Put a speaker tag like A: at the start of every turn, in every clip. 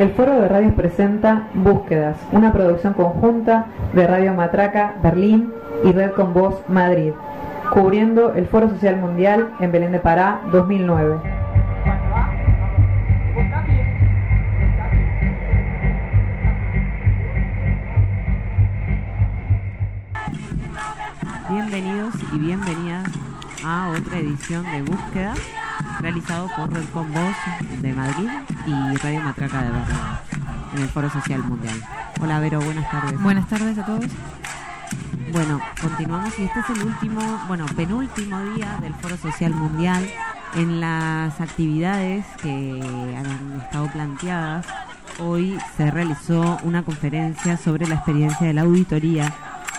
A: El Foro de Radios presenta Búsquedas, una producción conjunta de Radio Matraca, Berlín y Red con Voz, Madrid, cubriendo el Foro Social Mundial en Belén de Pará 2009.
B: Bienvenidos y bienvenidas a otra edición de Búsquedas, realizado por Red con Voz de Madrid y Radio Matraca de Berlín, en el Foro Social Mundial. Hola Vero, buenas tardes.
C: Buenas tardes a todos.
B: Bueno, continuamos y este es el penúltimo día del Foro Social Mundial. En las actividades que han estado planteadas, hoy se realizó una conferencia sobre la experiencia de la auditoría,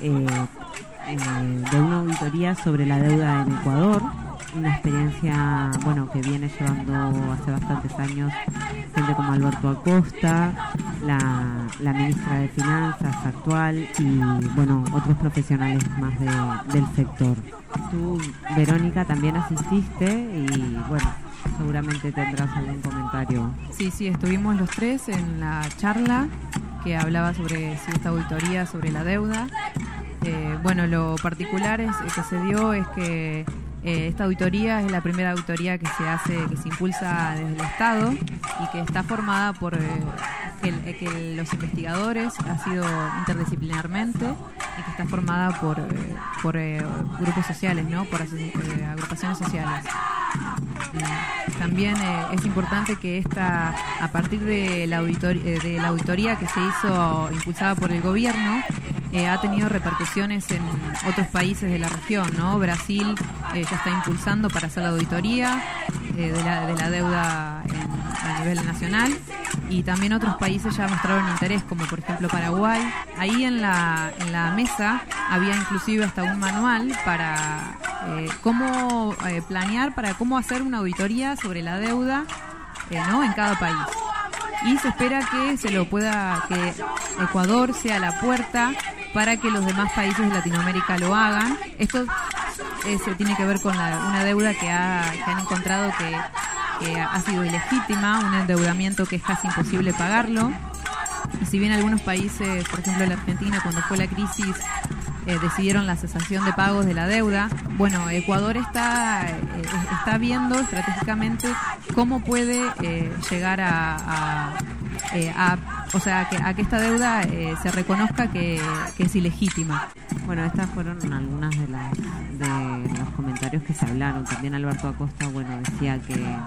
B: de una auditoría sobre la deuda en Ecuador, una experiencia que viene llevando hace bastantes años gente como Alberto Acosta, la ministra de Finanzas actual y otros profesionales más del sector. Tú, Verónica, también asististe y seguramente tendrás algún comentario.
C: Sí, estuvimos los tres en la charla que hablaba sobre esta auditoría sobre la deuda. Lo particular que se dio es que esta auditoría es la primera auditoría que se impulsa desde el Estado y que está formada por que los investigadores ha sido interdisciplinarmente y que está formada por grupos sociales, ¿no? Por agrupaciones sociales. También es importante que a partir de la auditoría que se hizo impulsada por el gobierno, ha tenido repercusiones en otros países de la región, ¿no? Brasil ya está impulsando para hacer la auditoría de la deuda a nivel nacional, y también otros países ya mostraron interés, como por ejemplo Paraguay. Ahí en la mesa había inclusive hasta un manual para cómo planear, para cómo hacer una auditoría sobre la deuda en cada país. Y se espera que que Ecuador sea la puerta para que los demás países de Latinoamérica lo hagan. Esto se tiene que ver con una deuda que han encontrado que ha sido ilegítima, un endeudamiento que es casi imposible pagarlo. Y si bien algunos países, por ejemplo la Argentina, cuando fue la crisis, decidieron la cesación de pagos de la deuda, Ecuador está viendo estratégicamente cómo puede llegar a que esta deuda se reconozca que es ilegítima.
B: Estas fueron algunas de los comentarios que se hablaron. También Alberto Acosta decía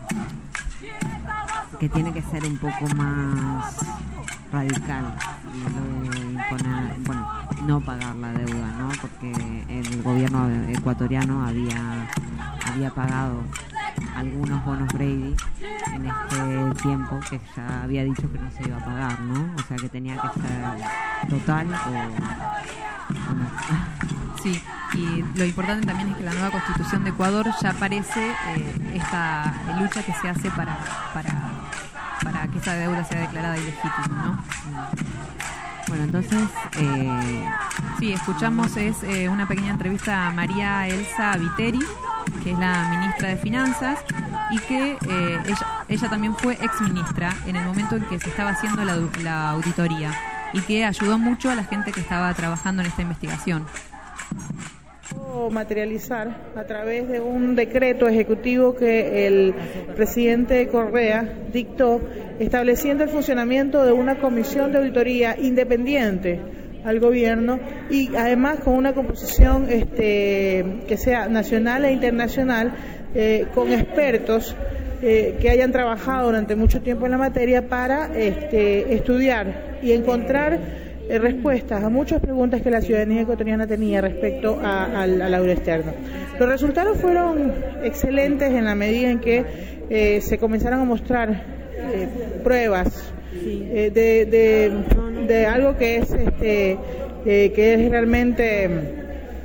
B: que tiene que ser un poco más radical imponer, no pagar la deuda, ¿no? Porque el gobierno ecuatoriano había pagado algunos bonos Brady en este tiempo, que ya había dicho que no se iba a pagar, ¿no? O sea que tenía que ser total o no.
C: Sí, y lo importante también es que la nueva Constitución de Ecuador ya aparece esta lucha que se hace para que esta deuda sea declarada ilegítima, ¿no?
B: Entonces...
C: Sí, escuchamos una pequeña entrevista a María Elsa Viteri, que es la ministra de Finanzas, y que ella también fue exministra en el momento en que se estaba haciendo la auditoría, y que ayudó mucho a la gente que estaba trabajando en esta investigación.
D: Materializar a través de un decreto ejecutivo que el presidente Correa dictó, estableciendo el funcionamiento de una comisión de auditoría independiente al gobierno y además con una composición que sea nacional e internacional, con expertos que hayan trabajado durante mucho tiempo en la materia para estudiar y encontrar respuestas a muchas preguntas que la ciudadanía ecuatoriana tenía respecto al auditorio externo. Los resultados fueron excelentes en la medida en que se comenzaron a mostrar pruebas de algo que es realmente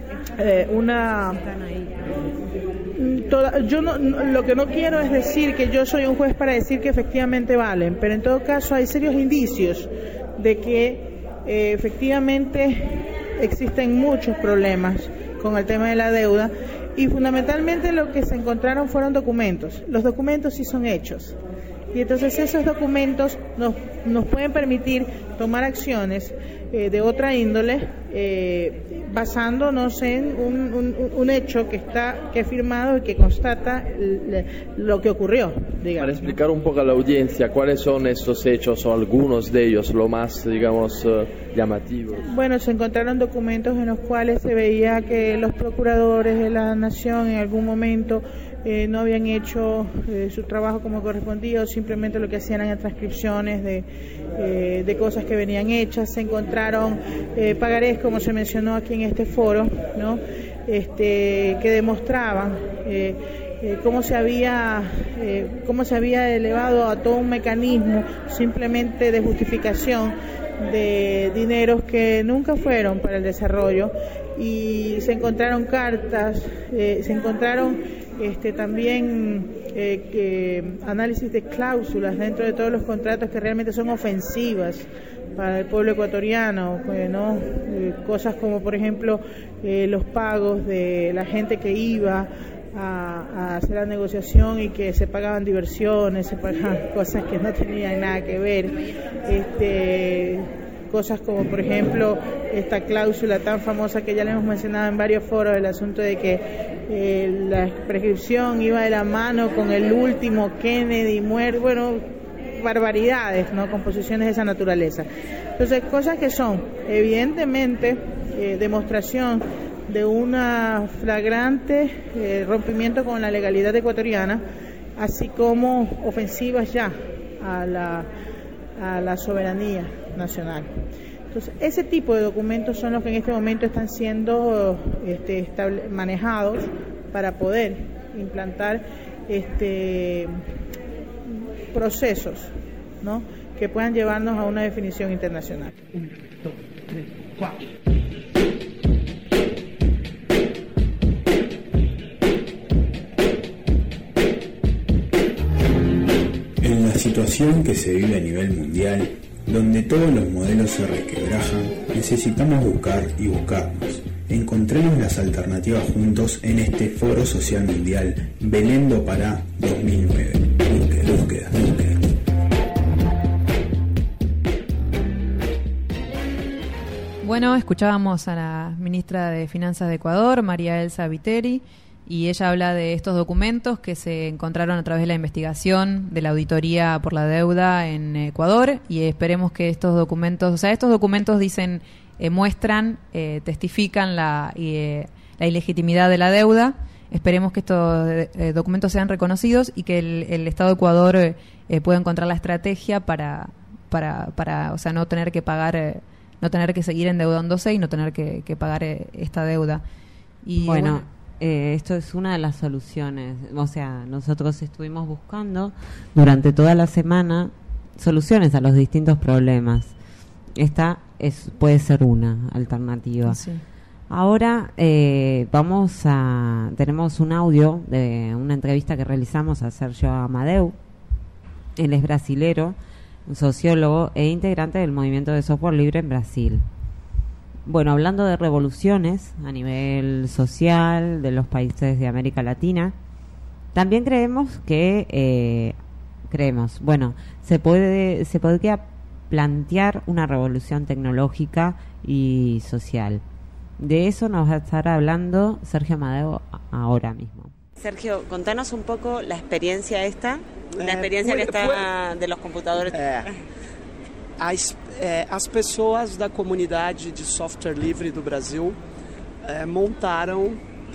D: lo que no quiero es decir que yo soy un juez para decir que efectivamente valen, pero en todo caso hay serios indicios de que efectivamente existen muchos problemas con el tema de la deuda, y fundamentalmente lo que se encontraron fueron documentos. Los documentos sí son hechos. Y entonces esos documentos nos pueden permitir tomar acciones de otra índole, basándonos en un hecho que es firmado y que constata lo que ocurrió, digamos.
E: Para explicar un poco a la audiencia cuáles son estos hechos o algunos de ellos, lo más, digamos, llamativos.
D: Bueno, se encontraron documentos en los cuales se veía que los procuradores de la nación en algún momento no habían hecho su trabajo como correspondía, o simplemente lo que hacían eran transcripciones de cosas que venían hechas. Se encontraron pagarés, como se mencionó aquí en este foro, ¿no? Que demostraban cómo se había elevado a todo un mecanismo simplemente de justificación de dineros que nunca fueron para el desarrollo, y se encontraron cartas, se encontraron también análisis de cláusulas dentro de todos los contratos que realmente son ofensivas para el pueblo ecuatoriano, ¿no? Cosas como, por ejemplo, los pagos de la gente que iba a hacer la negociación y que se pagaban diversiones, se pagaban cosas que no tenían nada que ver, cosas como, por ejemplo, esta cláusula tan famosa que ya le hemos mencionado en varios foros, el asunto de que la prescripción iba de la mano con el último Kennedy muerto, bueno, barbaridades, ¿no? Composiciones de esa naturaleza. Entonces, cosas que son evidentemente demostración de una flagrante rompimiento con la legalidad ecuatoriana, así como ofensivas ya a la soberanía nacional. Entonces, ese tipo de documentos son los que en este momento están siendo manejados para poder implantar procesos, ¿no?, que puedan llevarnos a una definición internacional.
F: 1, 2, 3, 4.
G: En la situación que se vive a nivel mundial, donde todos los modelos se resquebrajan, necesitamos buscar y buscarnos. Encontremos las alternativas juntos en este Foro Social Mundial Belén do Pará 2009. Búsqueda.
C: Bueno, escuchábamos a la ministra de Finanzas de Ecuador, María Elsa Viteri, y ella habla de estos documentos que se encontraron a través de la investigación de la Auditoría por la Deuda en Ecuador, y esperemos que estos documentos dicen, muestran, testifican la ilegitimidad de la deuda. Esperemos que estos documentos sean reconocidos y que el Estado de Ecuador pueda encontrar la estrategia para no tener que pagar, no tener que seguir endeudándose y no tener que pagar esta deuda. Y
B: bueno, esto es una de las soluciones. O sea, nosotros estuvimos buscando durante toda la semana soluciones a los distintos problemas. Esta puede ser una alternativa. Sí. Ahora tenemos un audio de una entrevista que realizamos a Sergio Amadeu. Él es brasilero, un sociólogo e integrante del movimiento de software libre en Brasil. Bueno, hablando de revoluciones a nivel social de los países de América Latina, también creemos que se podría plantear una revolución tecnológica y social. De eso nos va a estar hablando Sergio Amadeu ahora mismo.
H: Sergio, contanos un poco la experiencia que está de los computadores.
I: As pessoas da comunidade de software livre do Brasil montaram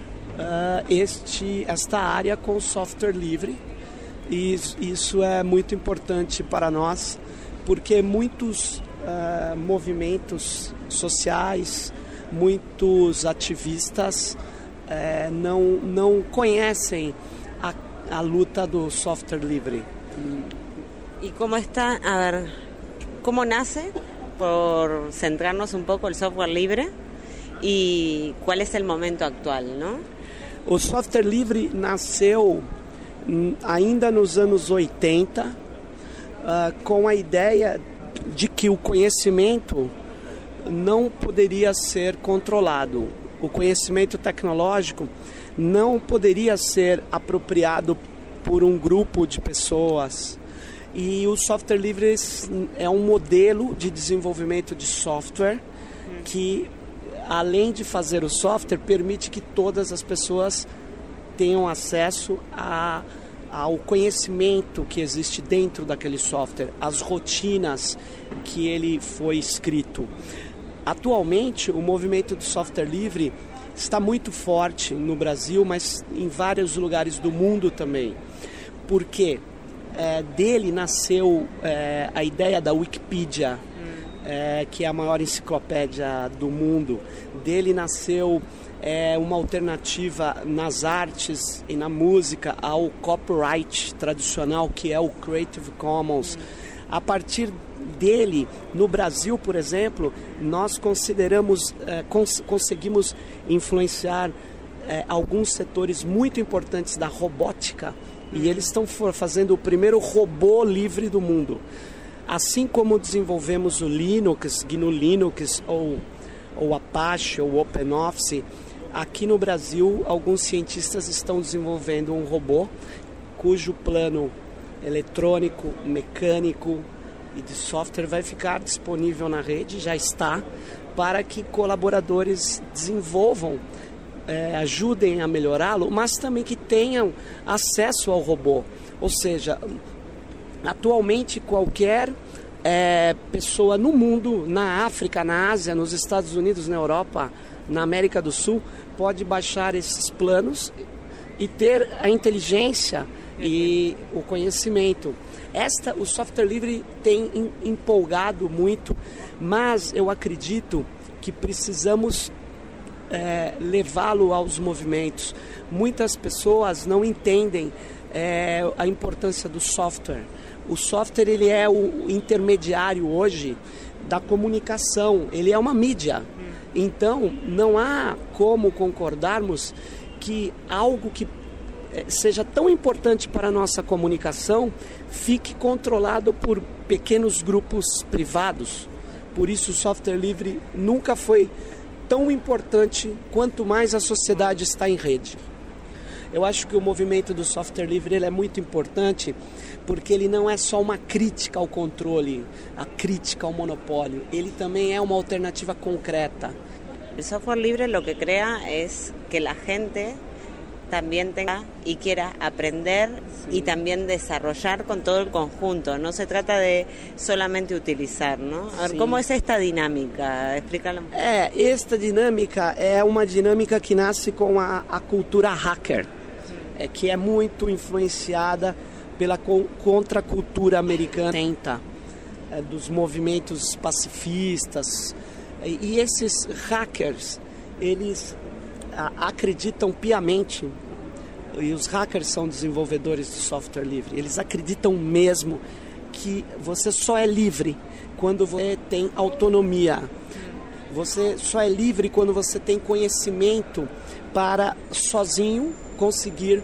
I: esta área com software livre, e isso é muito importante para nós, porque muitos movimentos sociais, muitos ativistas não conhecem a luta do software livre.
H: ¿Y cómo está? A ver, ¿cómo nace? Por centrarnos un poco el software libre y cuál es el momento actual, ¿no?
I: O software livre nasceu ainda nos anos 80 com a ideia de que o conhecimento não poderia ser controlado. O conhecimento tecnológico não poderia ser apropriado por um grupo de pessoas. E o software livre é um modelo de desenvolvimento de software que, além de fazer o software, permite que todas as pessoas tenham acesso ao conhecimento que existe dentro daquele software, as rotinas que ele foi escrito. Atualmente, o movimento do software livre está muito forte no Brasil, mas em vários lugares do mundo também. Porque dele nasceu a ideia da Wikipedia, que é a maior enciclopédia do mundo. Dele nasceu uma alternativa nas artes e na música ao copyright tradicional, que é o Creative Commons. A partir dele, no Brasil, por exemplo, nós conseguimos influenciar alguns setores muito importantes da robótica, e eles estão fazendo o primeiro robô livre do mundo. Assim como desenvolvemos o Linux, GNU Linux, ou Apache, ou OpenOffice, aqui no Brasil, alguns cientistas estão desenvolvendo um robô cujo plano eletrônico, mecânico e de software vai ficar disponível na rede, já está, para que colaboradores desenvolvam, ajudem a melhorá-lo, mas também que tenham acesso ao robô. Ou seja, atualmente qualquer pessoa no mundo, na África, na Ásia, nos Estados Unidos, na Europa, na América do Sul, pode baixar esses planos e ter a inteligência e o conhecimento. O software livre tem empolgado muito, mas eu acredito que precisamos levá-lo aos movimentos. Muitas pessoas não entendem a importância do software. O software ele é o intermediário hoje da comunicação, ele é uma mídia. Então, não há como concordarmos que algo que seja tão importante para a nossa comunicação fique controlado por pequenos grupos privados. Por isso o software livre nunca foi tão importante quanto mais a sociedade está em rede. Eu acho que o movimento do software livre ele é muito importante porque ele não é só uma crítica ao controle, a crítica ao monopólio, ele também é uma alternativa concreta.
H: El software libre lo que crea es que la gente también tenga y quiera aprender y también desarrollar con todo el conjunto. No se trata de solamente utilizar, ¿no? A ver, ¿cómo es esta dinámica? Explícala.
I: Esta dinâmica é uma dinâmica que nasce com a cultura hacker, que é muito influenciada pela contracultura americana, dos movimentos pacifistas. E esses hackers, eles acreditam piamente, e os hackers são desenvolvedores de software livre, eles acreditam mesmo que você só é livre quando você tem autonomia. Você só é livre quando você tem conhecimento para sozinho conseguir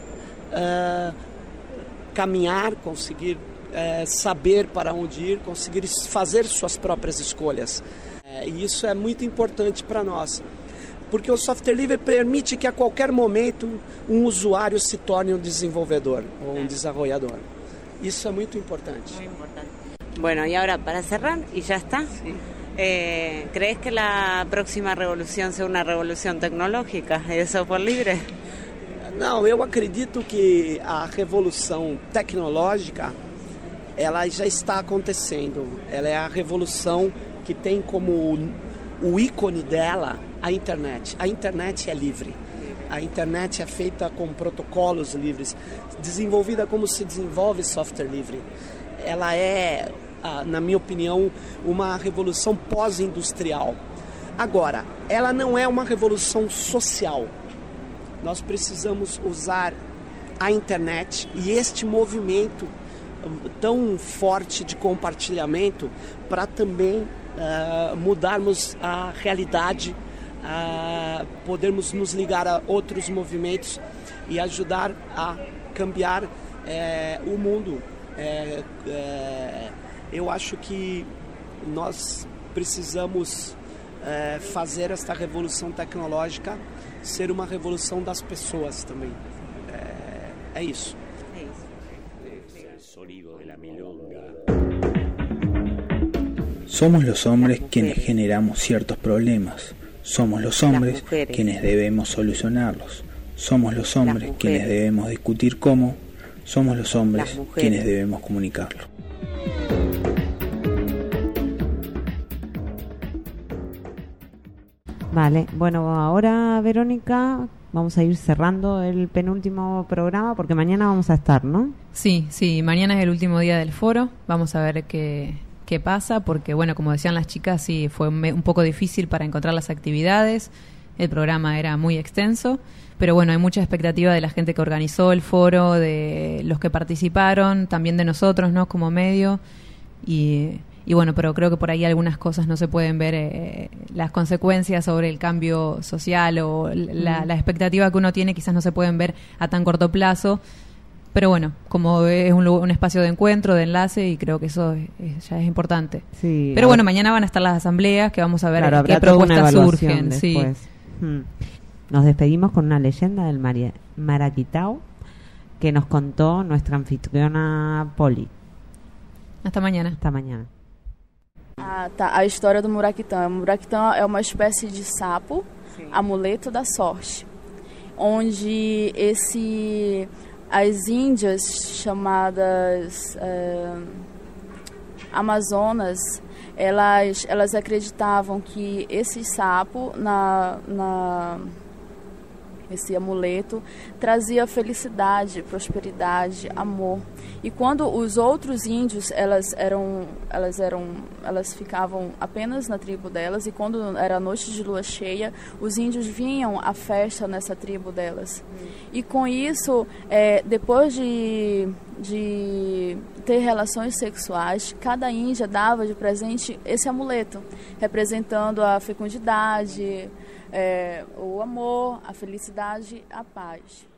I: caminhar, conseguir saber para onde ir, conseguir fazer suas próprias escolhas. E isso é muito importante para nós, porque o software livre permite que a qualquer momento um usuário se torne um desenvolvedor ou um desarrollador. Isso é muito importante.
H: Muy importante. Bueno, y ahora para cerrar, y ya está, sí. ¿Crees que la próxima revolución sea una revolución tecnológica de software libre?
I: Não, eu acredito que a revolução tecnológica ela já está acontecendo. Ela é a revolução que tem como o ícone dela a internet. A internet é livre. A internet é feita com protocolos livres, desenvolvida como se desenvolve software livre. Ela é, na minha opinião, uma revolução pós-industrial. Agora, ela não é uma revolução social. Nós precisamos usar a internet e este movimento tão forte de compartilhamento para também mudarmos a realidade, podermos nos ligar a outros movimentos e ajudar a cambiar o mundo. Eu acho que nós precisamos fazer esta revolução tecnológica ser uma revolução das pessoas também. É isso.
H: É isso.
J: al sonido de la milonga.
G: Somos los hombres quienes generamos ciertos problemas. Somos los hombres quienes debemos solucionarlos. Somos los hombres quienes debemos discutir cómo. Somos los hombres quienes debemos comunicarlo.
B: Vale, bueno, ahora Verónica, vamos a ir cerrando el penúltimo programa porque mañana vamos a estar, ¿no?
C: Sí, mañana es el último día del foro, vamos a ver qué pasa, porque bueno, como decían las chicas, sí, fue un poco difícil para encontrar las actividades, el programa era muy extenso, pero bueno, hay mucha expectativa de la gente que organizó el foro, de los que participaron, también de nosotros, ¿no?, como medio, y bueno, pero creo que por ahí algunas cosas no se pueden ver, las consecuencias sobre el cambio social o la expectativa que uno tiene quizás no se pueden ver a tan corto plazo, pero bueno, como es un espacio de encuentro, de enlace, y creo que eso ya es importante. Sí, pero bueno, mañana van a estar las asambleas, que vamos a ver qué propuestas surgen. Sí.
B: Nos despedimos con una leyenda del Maraquitao que nos contó nuestra anfitriona Poli.
C: Hasta mañana.
B: Hasta mañana.
K: A história do Muraquitão. O Muraquitão é uma espécie de sapo, amuleto da sorte, onde as índias chamadas Amazonas, elas acreditavam que esse sapo, esse amuleto, trazia felicidade, prosperidade, amor. E quando os outros índios, elas ficavam apenas na tribo delas, e quando era noite de lua cheia, os índios vinham à festa nessa tribo delas. E com isso, depois de ter relações sexuais, cada índia dava de presente esse amuleto, representando a fecundidade, o amor, a felicidade, a paz.